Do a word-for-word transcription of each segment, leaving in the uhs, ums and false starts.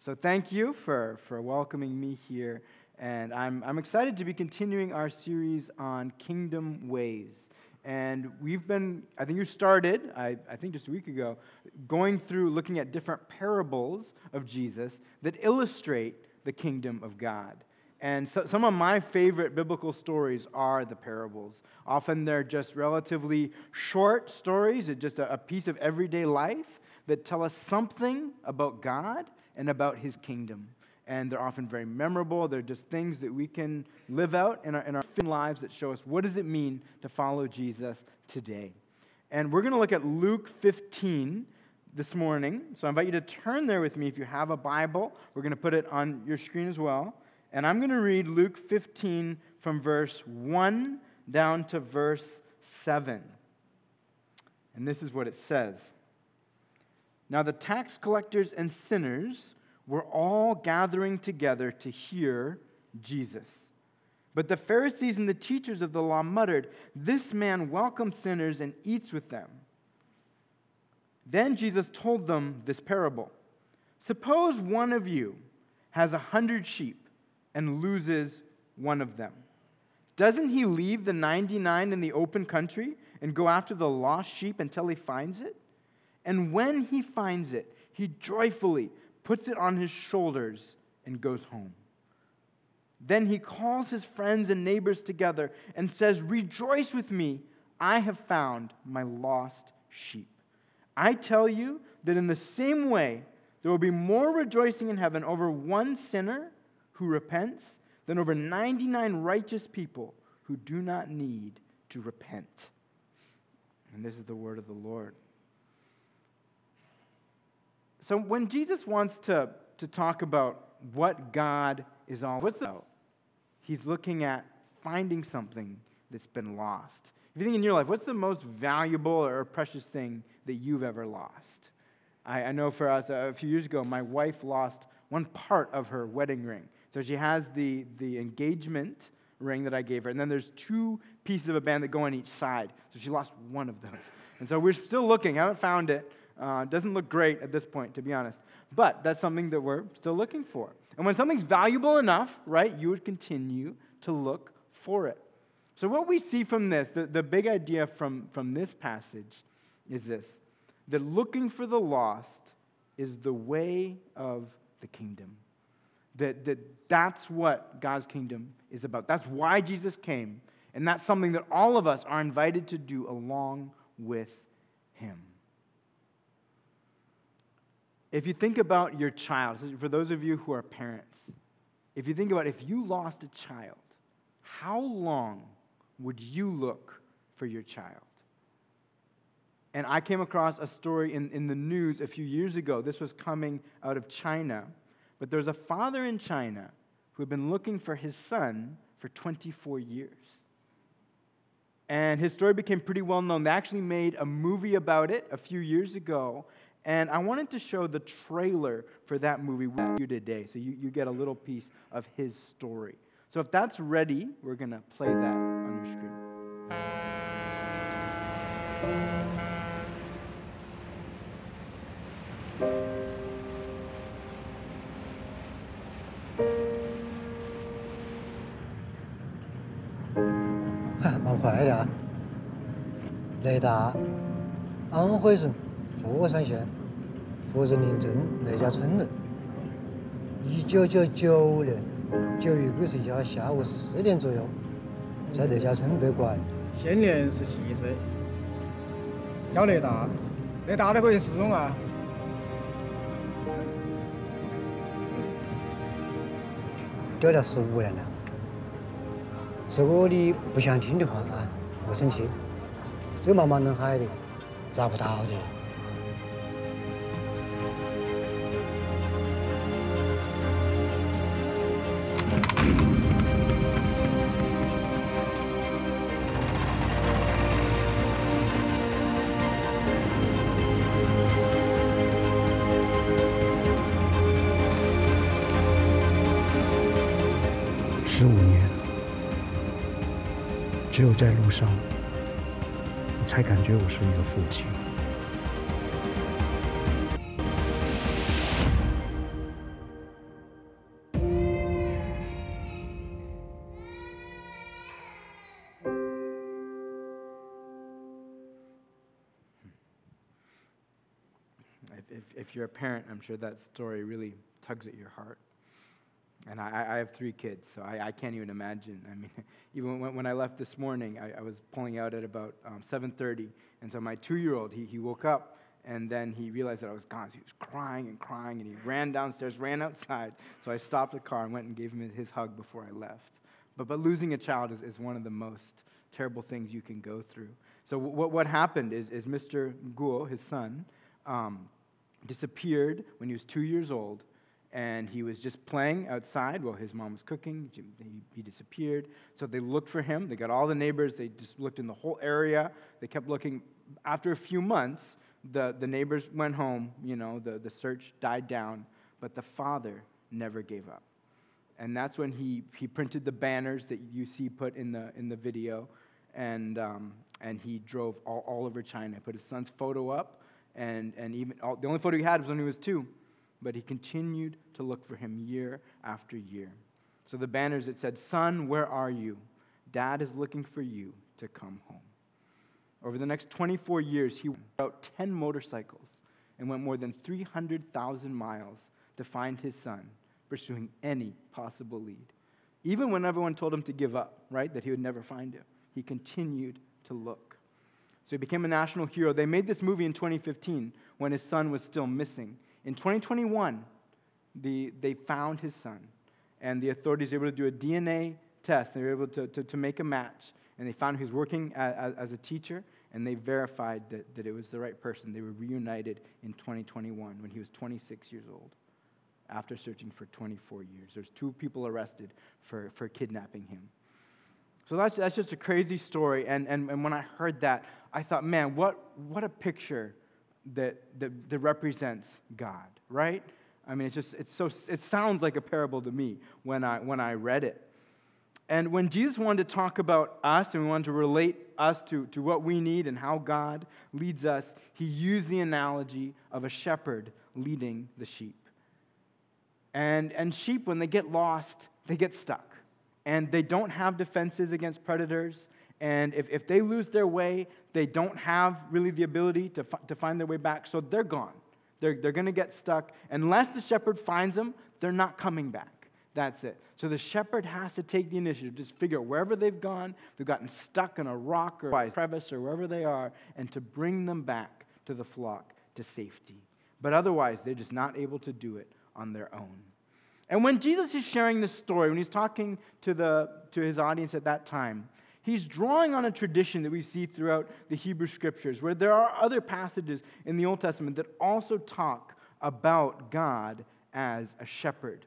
So thank you for, for welcoming me here, and I'm, I'm excited to be continuing our series on kingdom ways. And we've been, I think you started, I, I think just a week ago, going through looking at different parables of Jesus that illustrate the kingdom of God. And so, some of my favorite biblical stories are the parables. Often they're just relatively short stories, it's just a, a piece of everyday life that tell us something about God and about His kingdom. And they're often very memorable. They're just things that we can live out in our, in our lives that show us what does it mean to follow Jesus today. And we're going to look at Luke fifteen this morning. So I invite you to turn there with me if you have a Bible. We're going to put it on your screen as well. And I'm going to read Luke fifteen from verse one down to verse seven. And this is what it says. Now the tax collectors and sinners were all gathering together to hear Jesus. But the Pharisees and the teachers of the law muttered, "This man welcomes sinners and eats with them." Then Jesus told them this parable. "Suppose one of you has a hundred sheep and loses one of them. Doesn't he leave the ninety-nine in the open country and go after the lost sheep until he finds it? And when he finds it, he joyfully puts it on his shoulders and goes home. Then he calls his friends and neighbors together and says, 'Rejoice with me, I have found my lost sheep.' I tell you that in the same way, there will be more rejoicing in heaven over one sinner who repents than over ninety-nine righteous people who do not need to repent." And this is the word of the Lord. So when Jesus wants to, to talk about what God is all about, he's looking at finding something that's been lost. If you think in your life, what's the most valuable or precious thing that you've ever lost? I, I know for us, a few years ago, my wife lost one part of her wedding ring. So she has the, the engagement ring that I gave her, and then there's two pieces of a band that go on each side. So she lost one of those. And so we're still looking, haven't found it. Uh, doesn't look great at this point, to be honest. But that's something that we're still looking for. And when something's valuable enough, right, you would continue to look for it. So what we see from this, the, the big idea from, from this passage is this, that looking for the lost is the way of the kingdom. That, that that's what God's kingdom is about. That's why Jesus came. And that's something that all of us are invited to do along with Him. If you think about your child, for those of you who are parents, if you think about if you lost a child, how long would you look for your child? And I came across a story in, in the news a few years ago. This was coming out of China. But there was a father in China who had been looking for his son for twenty-four years. And his story became pretty well known. They actually made a movie about it a few years ago. And I wanted to show the trailer for that movie with you today, so you, you get a little piece of his story. So if that's ready, we're going to play that on your screen. 忙快点啊！雷达，安徽省佛山县福仁林镇雷家村人。一九九九年九月二十一号下午四点左右，在雷家村被拐。 现年十七岁，叫雷达，雷达的可以失踪啊。 掉了十五年了。如果你不想听的话啊，不生气，这茫茫人海的，找不到的。 十五年，只有在路上，我才感觉我是一个父亲。 if, if you're a parent, I'm sure that story really tugs at your heart. And I, I have three kids, so I, I can't even imagine. I mean, even when, when I left this morning, I, I was pulling out at about um, seven thirty, and so my two-year-old, he, he woke up, and then he realized that I was gone. So he was crying and crying, and he ran downstairs, ran outside. So I stopped the car and went and gave him his hug before I left. But but losing a child is, is one of the most terrible things you can go through. So what what happened is, is Mister Guo, his son, um, disappeared when he was two years old, and he was just playing outside while his mom was cooking. He, he disappeared. So they looked for him. They got all the neighbors. They just looked in the whole area. They kept looking. After a few months, the, the neighbors went home. You know, the, the search died down, but the father never gave up. And that's when he, he printed the banners that you see put in the in the video, and um, and he drove all, all over China. Put his son's photo up, and and even all, the only photo he had was when he was two, but he continued to look for him year after year. So the banners, it said, "Son, where are you? Dad is looking for you to come home." Over the next twenty-four years, he went out ten motorcycles and went more than three hundred thousand miles to find his son, pursuing any possible lead. Even when everyone told him to give up, right, that he would never find him, he continued to look. So he became a national hero. They made this movie in twenty fifteen when his son was still missing. In twenty twenty-one, the, they found his son, and the authorities were able to do a D N A test. They were able to, to, to make a match, and they found he was working as, as a teacher, and they verified that, that it was the right person. They were reunited in twenty twenty-one when he was twenty-six years old, after searching for twenty-four years. There's two people arrested for, for kidnapping him. So that's that's just a crazy story. And, and, and when I heard that, I thought, man, what what a picture that, that that represents God, right? I mean, it's just it's so it sounds like a parable to me when I when I read it. And when Jesus wanted to talk about us and we wanted to relate us to, to what we need and how God leads us, he used the analogy of a shepherd leading the sheep. And, and sheep, when they get lost, they get stuck. And they don't have defenses against predators. And if, if they lose their way, they don't have really the ability to, fi- to find their way back. So they're gone. They're, they're going to get stuck. Unless the shepherd finds them, they're not coming back. That's it. So the shepherd has to take the initiative, just figure out wherever they've gone, they've gotten stuck in a rock or a crevice or wherever they are, and to bring them back to the flock to safety. But otherwise, they're just not able to do it on their own. And when Jesus is sharing this story, when he's talking to the to his audience at that time, he's drawing on a tradition that we see throughout the Hebrew Scriptures, where there are other passages in the Old Testament that also talk about God as a shepherd.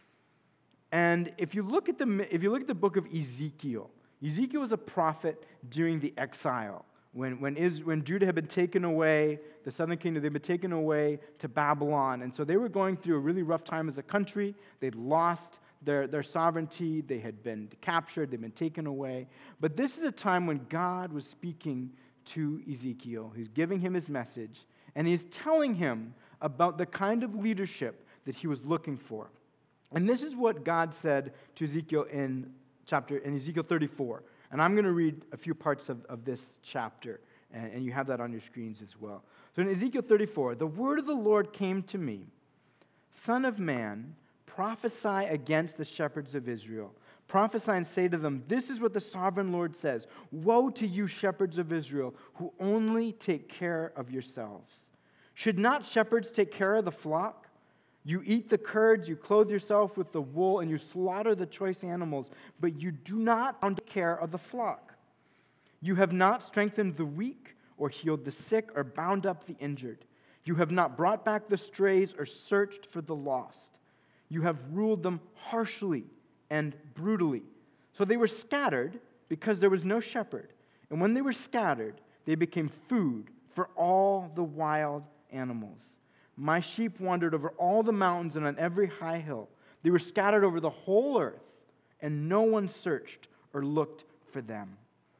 And if you look at the if you look at the book of Ezekiel, Ezekiel was a prophet during the exile. When when, Is, when Judah had been taken away, the southern kingdom, they'd been taken away to Babylon. And so they were going through a really rough time as a country. They'd lost their, their sovereignty. They had been captured. They'd been taken away. But this is a time when God was speaking to Ezekiel. He's giving him his message. And he's telling him about the kind of leadership that he was looking for. And this is what God said to Ezekiel in chapter in Ezekiel thirty-four. And I'm going to read a few parts of, of this chapter, and, and you have that on your screens as well. So in Ezekiel thirty-four, the word of the Lord came to me, Son of man, prophesy against the shepherds of Israel. Prophesy and say to them, this is what the sovereign Lord says. Woe to you, shepherds of Israel, who only take care of yourselves. Should not shepherds take care of the flock? You eat the curds, you clothe yourself with the wool, and you slaughter the choice animals, but you do not take care of the flock. You have not strengthened the weak, or healed the sick, or bound up the injured. You have not brought back the strays, or searched for the lost. You have ruled them harshly and brutally. So they were scattered because there was no shepherd. And when they were scattered, they became food for all the wild animals. My sheep wandered over all the mountains and on every high hill. They were scattered over the whole earth, and no one searched or looked for them.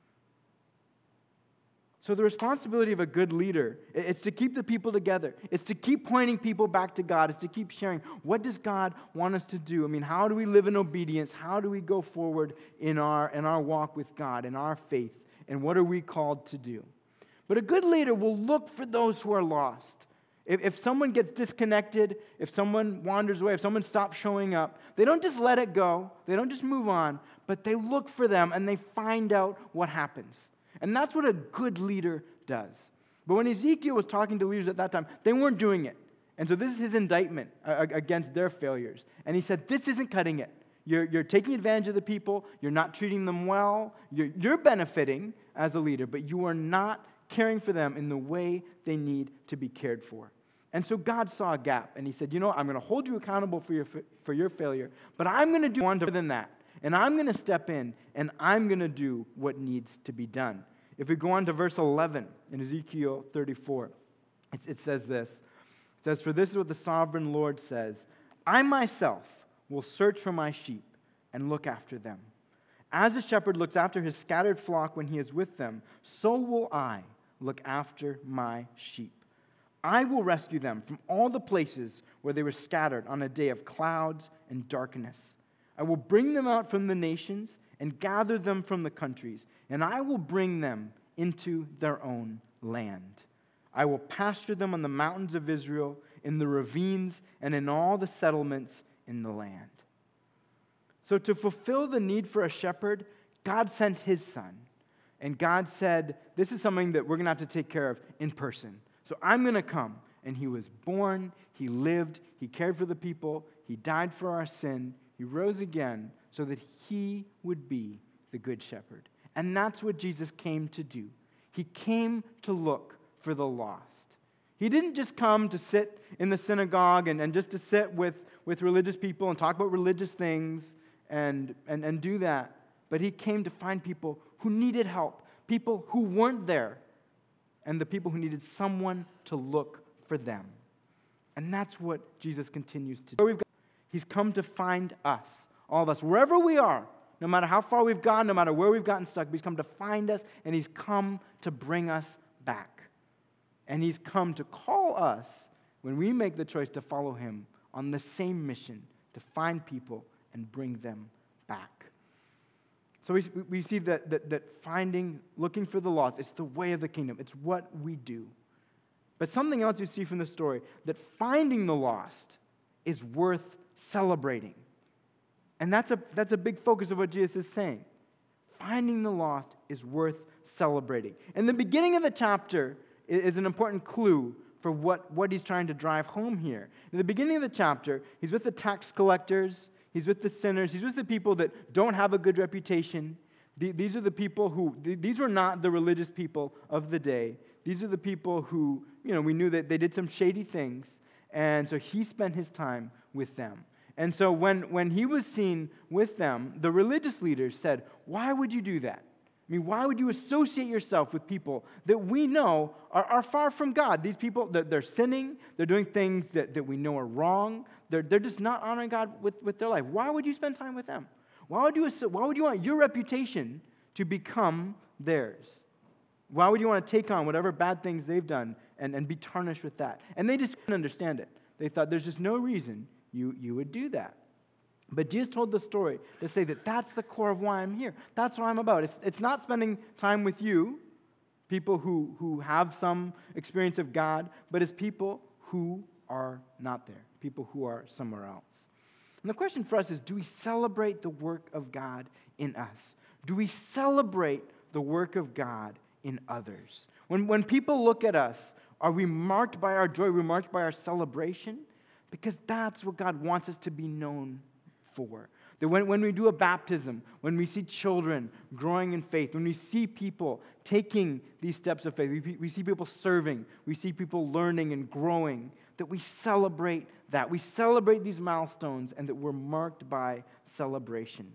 So the responsibility of a good leader, it's to keep the people together. It's to keep pointing people back to God. It's to keep sharing, what does God want us to do? I mean, how do we live in obedience? How do we go forward in our, in our walk with God, in our faith? And what are we called to do? But a good leader will look for those who are lost. If, if someone gets disconnected, if someone wanders away, if someone stops showing up, they don't just let it go, they don't just move on, but they look for them and they find out what happens. And that's what a good leader does. But when Ezekiel was talking to leaders at that time, they weren't doing it. And so this is his indictment uh, against their failures. And he said, this isn't cutting it. You're, you're taking advantage of the people. You're not treating them well. You're, you're benefiting as a leader, but you are not caring for them in the way they need to be cared for. And so God saw a gap, and he said, you know, I'm going to hold you accountable for your, for your failure, but I'm going to do more than that. And I'm going to step in, and I'm going to do what needs to be done. If we go on to verse eleven in Ezekiel thirty-four, it, it says this. It says, for this is what the sovereign Lord says, I myself will search for my sheep and look after them. As a shepherd looks after his scattered flock when he is with them, so will I look after my sheep. I will rescue them from all the places where they were scattered on a day of clouds and darkness. I will bring them out from the nations and gather them from the countries, and I will bring them into their own land. I will pasture them on the mountains of Israel, in the ravines, and in all the settlements in the land. So to fulfill the need for a shepherd, God sent his son. And God said, this is something that we're going to have to take care of in person. So I'm going to come. And he was born, he lived, he cared for the people, he died for our sin, he rose again so that he would be the good shepherd. And that's what Jesus came to do. He came to look for the lost. He didn't just come to sit in the synagogue and, and just to sit with, with religious people and talk about religious things and, and, and do that. But he came to find people who needed help, people who weren't there, and the people who needed someone to look for them. And that's what Jesus continues to do. He's come to find us, all of us, wherever we are, no matter how far we've gone, no matter where we've gotten stuck. He's come to find us, and he's come to bring us back. And he's come to call us, when we make the choice to follow him, on the same mission, to find people and bring them back. So we, we see that, that, that finding, looking for the lost, it's the way of the kingdom. It's what we do. But something else you see from the story, that finding the lost is worth celebrating. And that's a, that's a big focus of what Jesus is saying. Finding the lost is worth celebrating. And the beginning of the chapter is an important clue for what, what he's trying to drive home here. In the beginning of the chapter, he's with the tax collectors, he's with the sinners, he's with the people that don't have a good reputation. These are the people who, these were not the religious people of the day. These are the people who, you know, we knew that they did some shady things, and so he spent his time with them. And so when, when he was seen with them, the religious leaders said, why would you do that? I mean, why would you associate yourself with people that we know are, are far from God? These people, they're, they're sinning, they're doing things that, that we know are wrong, they're, they're just not honoring God with, with their life. Why would you spend time with them? Why would you, why would you want your reputation to become theirs? Why would you want to take on whatever bad things they've done and, and be tarnished with that? And they just couldn't understand it. They thought there's just no reason you, you would do that. But Jesus told the story to say that that's the core of why I'm here. That's what I'm about. It's, it's not spending time with you, people who, who have some experience of God, but it's people who are not there, people who are somewhere else. And the question for us is, do we celebrate the work of God in us? Do we celebrate the work of God in others? When, when people look at us, are we marked by our joy? Are we marked by our celebration? Because that's what God wants us to be known for. That when, when we do a baptism, when we see children growing in faith, when we see people taking these steps of faith, we, we see people serving, we see people learning and growing, that we celebrate that. We celebrate these milestones and that we're marked by celebration.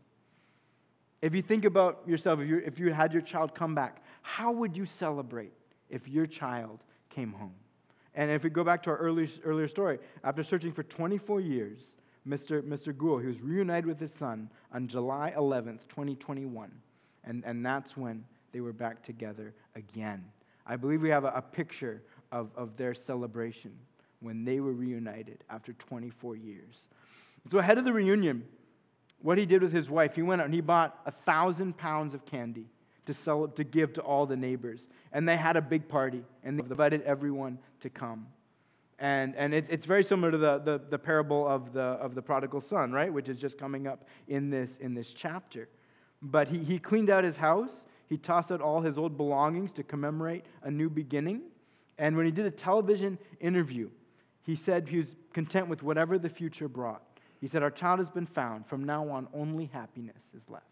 If you think about yourself, if you if you had your child come back, how would you celebrate if your child came home? And if we go back to our earlier, earlier story, after searching for twenty-four years, Mister Mister Guo, he was reunited with his son on July eleventh, twenty twenty-one. And, and that's when they were back together again. I believe we have a, a picture of, of their celebration when they were reunited after twenty-four years. So ahead of the reunion, what he did with his wife, he went out and he bought a thousand pounds of candy to sell to give to all the neighbors. And they had a big party, and they invited everyone to come. And, and it, it's very similar to the, the, the parable of the, of the prodigal son, right? Which is just coming up in this, in this chapter. But he, he cleaned out his house. He tossed out all his old belongings to commemorate a new beginning. And when he did a television interview, he said he was content with whatever the future brought. He said, our child has been found. From now on, only happiness is left.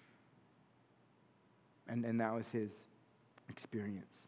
And, and that was his experience.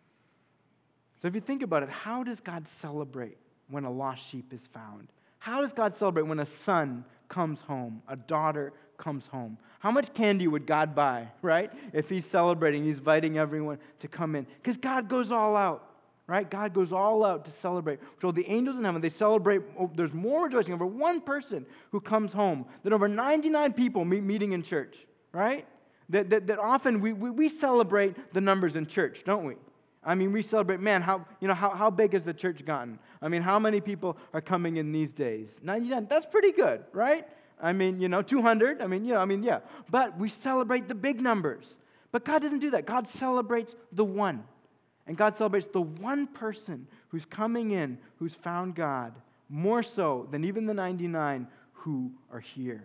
So if you think about it, how does God celebrate when a lost sheep is found? How does God celebrate when a son comes home, a daughter comes home? How much candy would God buy, right? If he's celebrating, he's inviting everyone to come in. Because God goes all out, right? God goes all out to celebrate. We're told the angels in heaven, they celebrate. Oh, there's more rejoicing over one person who comes home than over ninety-nine people meet, meeting in church, right? That, that, that often we, we, we celebrate the numbers in church, don't we? I mean, we celebrate, man, how, you know, how, how big has the church gotten? I mean, how many people are coming in these days? ninety-nine, that's pretty good, right? I mean, you know, two hundred, I mean, yeah, I mean, yeah. But we celebrate the big numbers. But God doesn't do that. God celebrates the one. And God celebrates the one person who's coming in, who's found God, more so than even the ninety-nine who are here.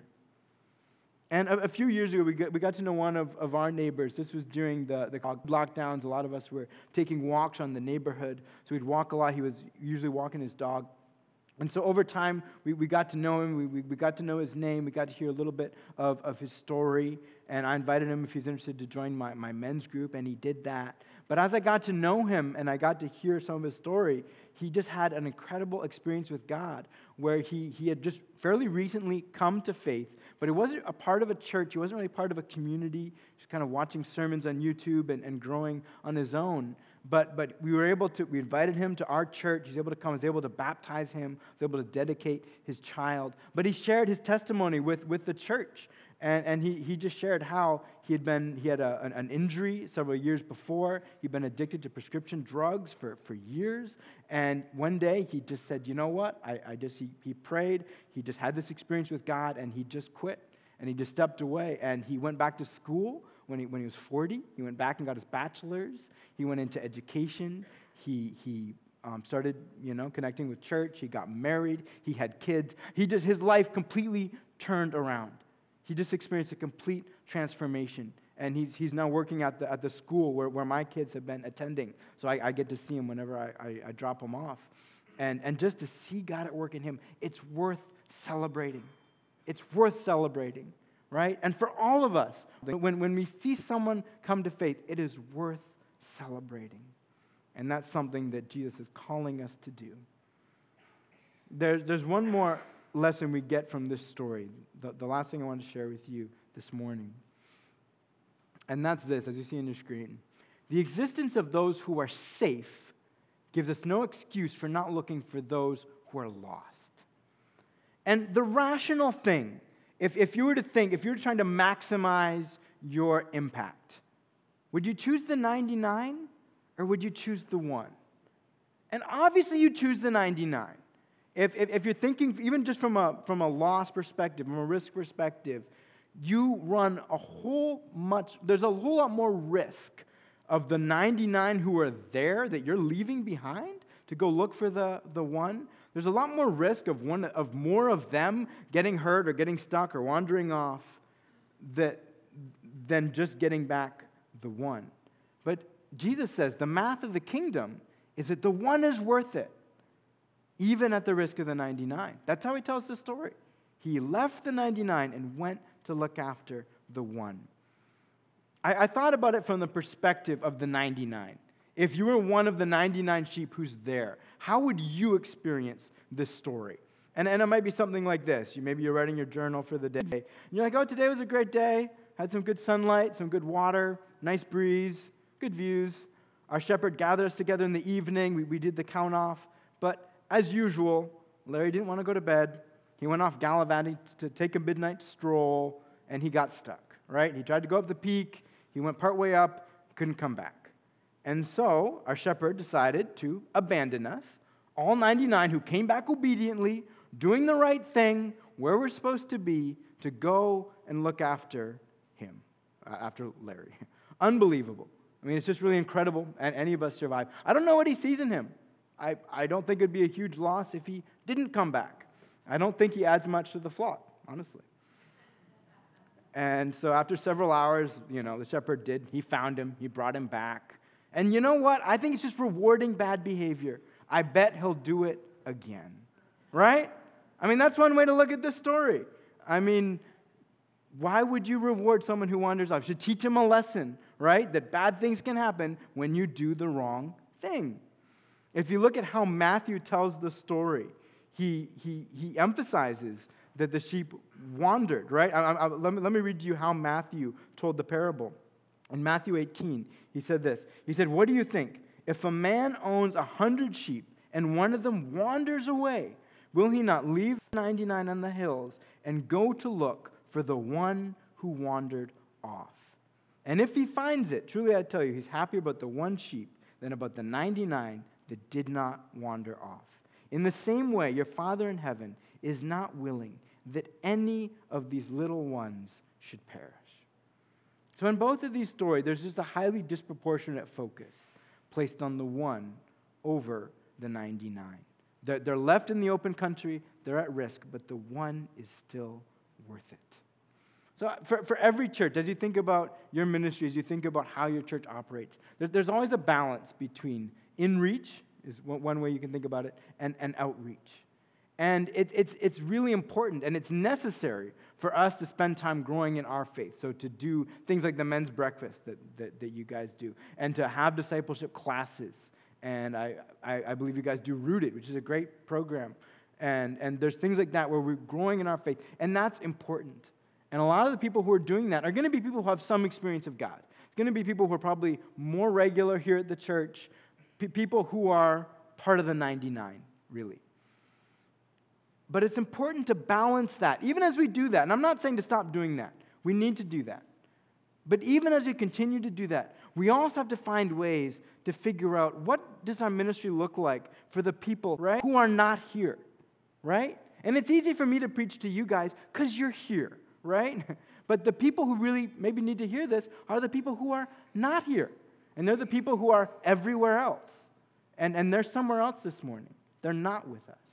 And a, a few years ago, we got, we got to know one of, of our neighbors. This was during the, the lockdowns. A lot of us were taking walks on the neighborhood. So we'd walk a lot. He was usually walking his dog. And so over time, we, we got to know him. We, we, we got to know his name. We got to hear a little bit of, of his story. And I invited him if he's interested to join my, my men's group, and he did that. But as I got to know him and I got to hear some of his story, he just had an incredible experience with God where he, he had just fairly recently come to faith, but he wasn't a part of a church. He wasn't really part of a community, just kind of watching sermons on YouTube and, and growing on his own. But but we were able to, we invited him to our church. He was able to come, he was able to baptize him, he was able to dedicate his child. But he shared his testimony with, with the church. And, and he, he just shared how he had been, he had a, an, an injury several years before. He'd been addicted to prescription drugs for, for years. And one day he just said, you know what? I, I just, he, he prayed. He just had this experience with God and he just quit. And he just stepped away. And he went back to school when he, when he was forty. He went back and got his bachelor's. He went into education. He, he um, started, you know, connecting with church. He got married. He had kids. He just, his life completely turned around. He just experienced a complete transformation. And he's, he's now working at the, at the school where, where my kids have been attending. So I, I get to see him whenever I, I, I drop him off. And, and just to see God at work in him, it's worth celebrating. It's worth celebrating, right? And for all of us, when, when we see someone come to faith, it is worth celebrating. And that's something that Jesus is calling us to do. There's, there's one more lesson we get from this story, the, the last thing I want to share with you this morning. And that's this, as you see on your screen. The existence of those who are safe gives us no excuse for not looking for those who are lost. And the rational thing, if, if you were to think, if you were trying to maximize your impact, would you choose the ninety-nine or would you choose the one? And obviously you choose the ninety-nine. If, if, if you're thinking, even just from a, from a loss perspective, from a risk perspective, you run a whole much, there's a whole lot more risk of the ninety-nine who are there that you're leaving behind to go look for the, the one. There's a lot more risk of one of more of them getting hurt or getting stuck or wandering off that, than just getting back the one. But Jesus says the math of the kingdom is that the one is worth it, even at the risk of the ninety-nine. That's how he tells the story. He left the ninety-nine and went to look after the one. I, I thought about it from the perspective of the ninety-nine. If you were one of the ninety-nine sheep who's there, how would you experience this story? And, and it might be something like this. You, maybe you're writing your journal for the day. And you're like, oh, today was a great day. Had some good sunlight, some good water, nice breeze, good views. Our shepherd gathered us together in the evening. We, we did the count off. But as usual, Larry didn't want to go to bed. He went off gallivanting to take a midnight stroll, and he got stuck, right? He tried to go up the peak. He went partway up, couldn't come back. And so our shepherd decided to abandon us, all ninety-nine who came back obediently, doing the right thing, where we're supposed to be, to go and look after him, uh, after Larry. Unbelievable. I mean, it's just really incredible, and any of us survive. I don't know what he sees in him. I, I don't think it'd be a huge loss if he didn't come back. I don't think he adds much to the flock, honestly. And so after several hours, you know, the shepherd did. He found him. He brought him back. And you know what? I think it's just rewarding bad behavior. I bet he'll do it again. Right? I mean, that's one way to look at this story. I mean, why would you reward someone who wanders off? You should teach him a lesson, right? That bad things can happen when you do the wrong thing. If you look at how Matthew tells the story, he, he, he emphasizes that the sheep wandered, right? I, I, let, me, let me read to you how Matthew told the parable. In Matthew eighteen, he said this. He said, "What do you think? If a man owns a hundred sheep and one of them wanders away, will he not leave ninety-nine on the hills and go to look for the one who wandered off? And if he finds it, truly I tell you, he's happier about the one sheep than about the ninety-nine that did not wander off. In the same way, your Father in heaven is not willing that any of these little ones should perish." So in both of these stories, there's just a highly disproportionate focus placed on the one over the ninety-nine. They're, they're left in the open country, they're at risk, but the one is still worth it. So for, for every church, as you think about your ministry, as you think about how your church operates, there, there's always a balance between in-reach, is one, one way you can think about it, and, and outreach. And it, it's, it's really important, and it's necessary for us to spend time growing in our faith. So to do things like the men's breakfast that, that, that you guys do, and to have discipleship classes. And I, I, I believe you guys do Rooted, which is a great program. And, and there's things like that where we're growing in our faith, and that's important. And a lot of the people who are doing that are going to be people who have some experience of God. It's going to be people who are probably more regular here at the church, p- people who are part of the ninety-nine, really. But it's important to balance that, even as we do that. And I'm not saying to stop doing that. We need to do that. But even as we continue to do that, we also have to find ways to figure out what does our ministry look like for the people, right, who are not here, right? And it's easy for me to preach to you guys because you're here, right? But the people who really maybe need to hear this are the people who are not here. And they're the people who are everywhere else. And, and they're somewhere else this morning. They're not with us.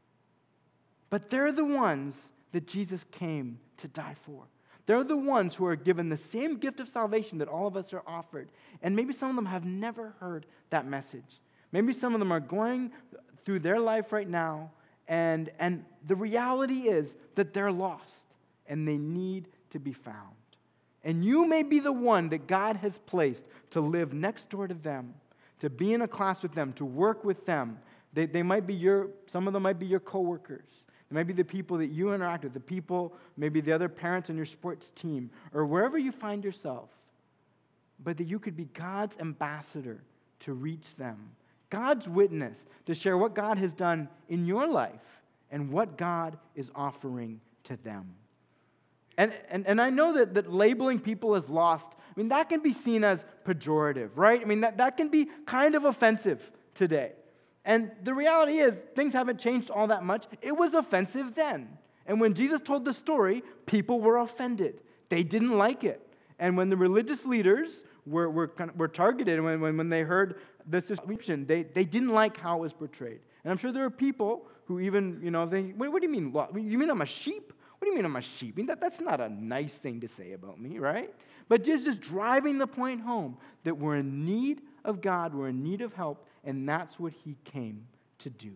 But they're the ones that Jesus came to die for. They're the ones who are given the same gift of salvation that all of us are offered. And maybe some of them have never heard that message. Maybe some of them are going through their life right now, and, and the reality is that they're lost, and they need to be found. And you may be the one that God has placed to live next door to them, to be in a class with them, to work with them. They, they might be your, some of them might be your coworkers. It might be the people that you interact with, the people, maybe the other parents on your sports team, or wherever you find yourself. But that you could be God's ambassador to reach them. God's witness to share what God has done in your life and what God is offering to them. And, and, and I know that, that labeling people as lost, I mean, that can be seen as pejorative, right? I mean, that, that can be kind of offensive today. And the reality is, things haven't changed all that much. It was offensive then. And when Jesus told the story, people were offended. They didn't like it. And when the religious leaders were, were, kind of, were targeted, and when, when, when they heard this description, they, they didn't like how it was portrayed. And I'm sure there are people who even, you know, think, what, what do you mean? You mean I'm a sheep? What do you mean I'm a sheep? I mean, that, that's not a nice thing to say about me, right? But just, just driving the point home that we're in need of God, we're in need of help, and that's what he came to do.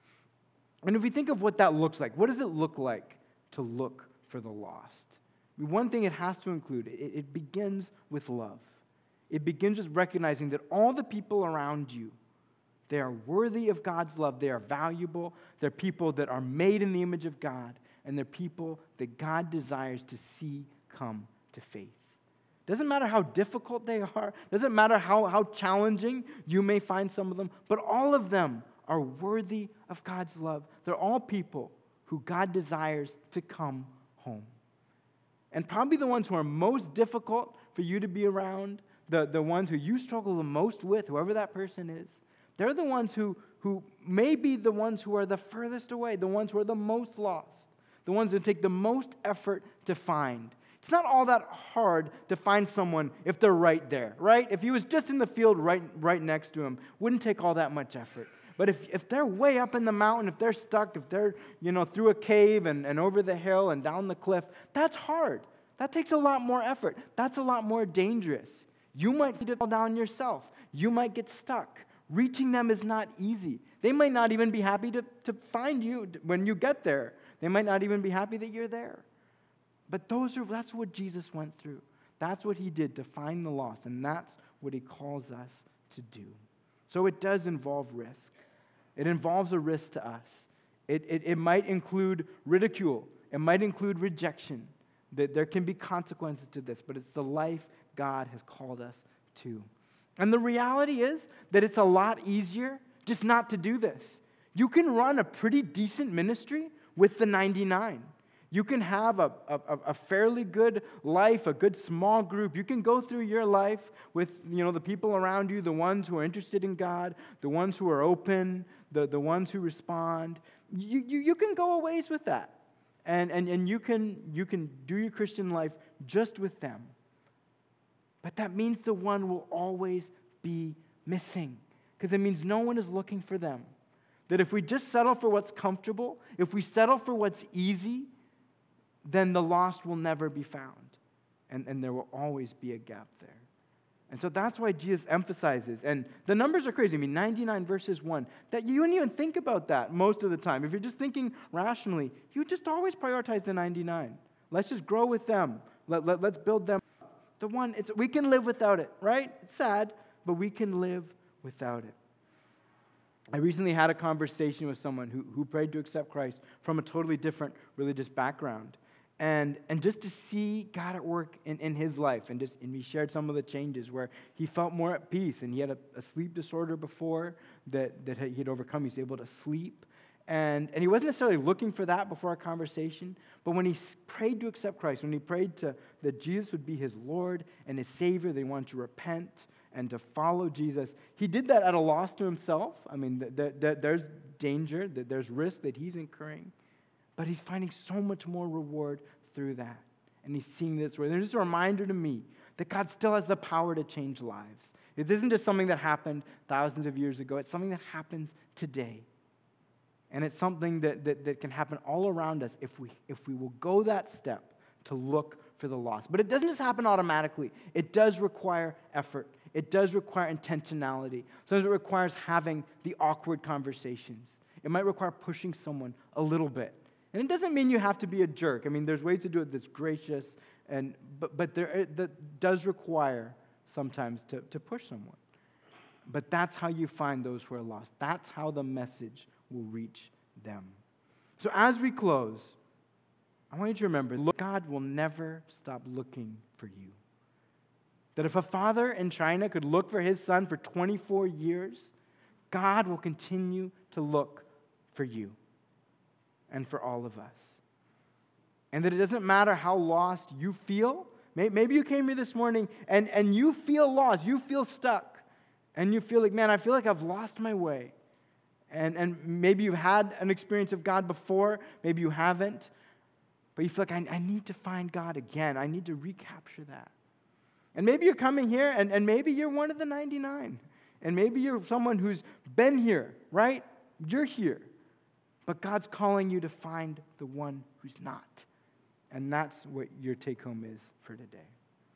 And if we think of what that looks like, what does it look like to look for the lost? I mean, one thing it has to include, it, it begins with love. It begins with recognizing that all the people around you, they are worthy of God's love. They are valuable. They're people that are made in the image of God, and they're people that God desires to see come to faith. Doesn't matter how difficult they are. Doesn't matter how, how challenging you may find some of them. But all of them are worthy of God's love. They're all people who God desires to come home. And probably the ones who are most difficult for you to be around, the, the ones who you struggle the most with, whoever that person is, they're the ones who, who may be the ones who are the furthest away, the ones who are the most lost, the ones who take the most effort to find. It's not all that hard to find someone if they're right there, right? If he was just in the field right, right next to him, wouldn't take all that much effort. But if, if they're way up in the mountain, if they're stuck, if they're, you know, through a cave and, and over the hill and down the cliff, that's hard. That takes a lot more effort. That's a lot more dangerous. You might need to fall down yourself. You might get stuck. Reaching them is not easy. They might not even be happy to, to find you when you get there. They might not even be happy that you're there. But those are that's what Jesus went through. That's what he did to find the lost, and that's what he calls us to do. So it does involve risk. It involves a risk to us. It, it, it might include ridicule. It might include rejection. That there can be consequences to this, but it's the life God has called us to. And the reality is that it's a lot easier just not to do this. You can run a pretty decent ministry with the ninety-nine. You can have a, a, a fairly good life, a good small group. You can go through your life with, you know, the people around you, the ones who are interested in God, the ones who are open, the, the ones who respond. You, you, you can go a ways with that. And, and, and you can, you can do your Christian life just with them. But that means the one will always be missing, because it means no one is looking for them. That if we just settle for what's comfortable, if we settle for what's easy, then the lost will never be found. And, and there will always be a gap there. And so that's why Jesus emphasizes, and the numbers are crazy. I mean, ninety-nine versus one. That you wouldn't even think about that most of the time. If you're just thinking rationally, you just always prioritize the ninety-nine. Let's just grow with them. Let, let, let's build them. The one, it's, we can live without it, right? It's sad, but we can live without it. I recently had a conversation with someone who, who prayed to accept Christ from a totally different religious background. And, and just to see God at work in, in his life, and just and he shared some of the changes where he felt more at peace, and he had a, a sleep disorder before that, that he had overcome. He's able to sleep. And, and he wasn't necessarily looking for that before our conversation, but when he prayed to accept Christ, when he prayed to that Jesus would be his Lord and his Savior, they wanted to repent and to follow Jesus, he did that at a loss to himself. I mean, th- th- th- there's danger, th- there's risk that he's incurring, but he's finding so much more reward through that. And he's seeing this. And it's just a reminder to me that God still has the power to change lives. It isn't just something that happened thousands of years ago. It's something that happens today. And it's something that, that, that can happen all around us if we, if we will go that step to look for the lost. But it doesn't just happen automatically. It does require effort. It does require intentionality. Sometimes it requires having the awkward conversations. It might require pushing someone a little bit. And it doesn't mean you have to be a jerk. I mean, there's ways to do it that's gracious, and but, but there, that does require sometimes to, to push someone. But that's how you find those who are lost. That's how the message will reach them. So as we close, I want you to remember, look, God will never stop looking for you. That if a father in China could look for his son for twenty-four years, God will continue to look for you and for all of us. And that it doesn't matter how lost you feel. Maybe you came here this morning and, and you feel lost, you feel stuck, and you feel like, man, I feel like I've lost my way. And, and maybe you've had an experience of God before, maybe you haven't, but you feel like, I, I need to find God again. I need to recapture that. And maybe you're coming here, and, and maybe you're one of the ninety-nine. And maybe you're someone who's been here, right? You're here. But God's calling you to find the one who's not. And that's what your take-home is for today.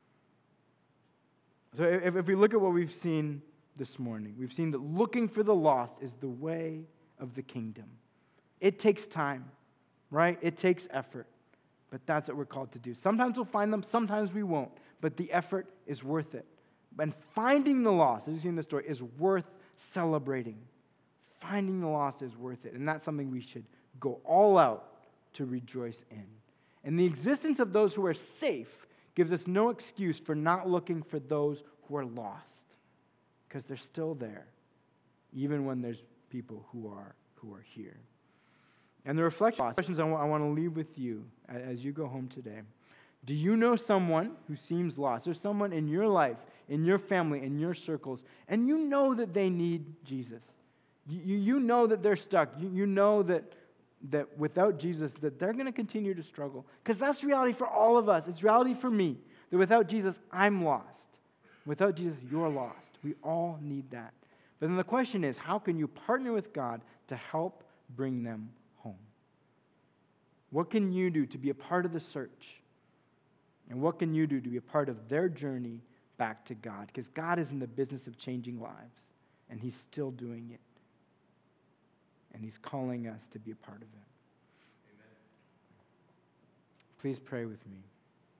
So if, if we look at what we've seen this morning, we've seen that looking for the lost is the way of the kingdom. It takes time, right? It takes effort. But that's what we're called to do. Sometimes we'll find them, sometimes we won't. But the effort is worth it. And finding the lost, as you see in the story, is worth celebrating. Finding the lost is worth it. And that's something we should go all out to rejoice in. And the existence of those who are safe gives us no excuse for not looking for those who are lost. Because they're still there, even when there's people who are who are here. And the reflection questions I want, I want to leave with you as you go home today. Do you know someone who seems lost? There's someone in your life, in your family, in your circles, and you know that they need Jesus. You, you know that they're stuck. You, you know that, that without Jesus, that they're going to continue to struggle. Because that's reality for all of us. It's reality for me, that without Jesus, I'm lost. Without Jesus, you're lost. We all need that. But then the question is, how can you partner with God to help bring them home? What can you do to be a part of the search? And what can you do to be a part of their journey back to God? Because God is in the business of changing lives, and he's still doing it. And he's calling us to be a part of it. Amen. Please pray with me.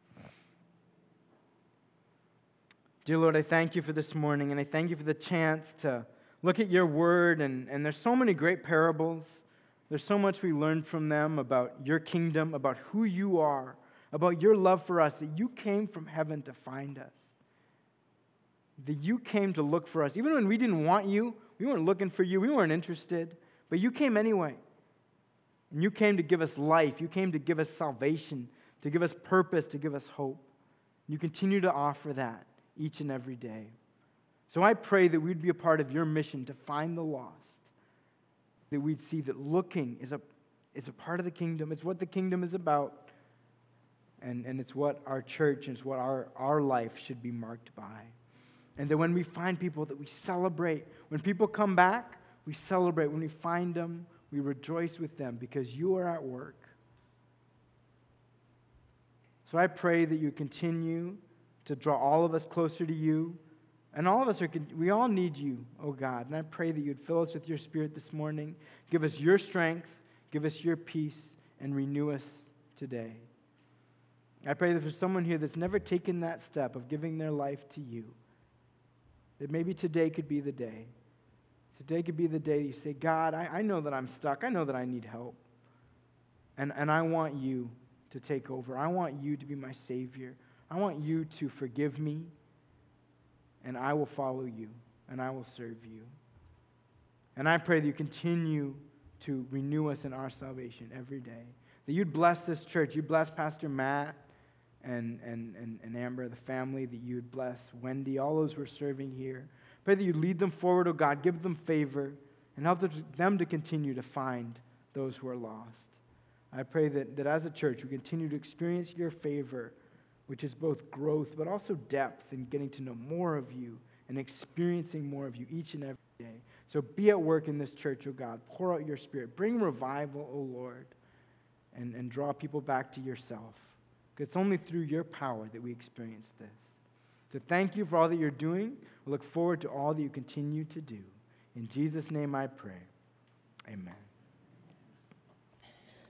Dear Lord, I thank you for this morning, and I thank you for the chance to look at your word, and, and there's so many great parables. There's so much we learned from them about your kingdom, about who you are, about your love for us, that you came from heaven to find us. That you came to look for us. Even when we didn't want you, we weren't looking for you, we weren't interested, but you came anyway. And you came to give us life. You came to give us salvation, to give us purpose, to give us hope. You continue to offer that each and every day. So I pray that we'd be a part of your mission to find the lost, that we'd see that looking is a, is a part of the kingdom. It's what the kingdom is about, and, and it's what our church and it's what our, our life should be marked by. And that when we find people, that we celebrate. When people come back, we celebrate. When we find them, we rejoice with them because you are at work. So I pray that you continue to draw all of us closer to you. And all of us, are, we all need you, oh God. And I pray that you'd fill us with your Spirit this morning. Give us your strength, give us your peace, and renew us today. I pray that for someone here that's never taken that step of giving their life to you, that maybe today could be the day. Today could be the day you say, God, I, I know that I'm stuck. I know that I need help. And, and I want you to take over. I want you to be my Savior. I want you to forgive me. And I will follow you. And I will serve you. And I pray that you continue to renew us in our salvation every day. That you'd bless this church. You'd bless Pastor Matt and, and, and, and Amber, the family. That you'd bless Wendy, all those who are serving here. Pray that you lead them forward, oh God. Give them favor and help them to continue to find those who are lost. I pray that, that as a church, we continue to experience your favor, which is both growth but also depth in getting to know more of you and experiencing more of you each and every day. So be at work in this church, oh God. Pour out your Spirit. Bring revival, oh Lord, and, and draw people back to yourself. Because it's only through your power that we experience this. So thank you for all that you're doing. We look forward to all that you continue to do. In Jesus' name I pray. Amen.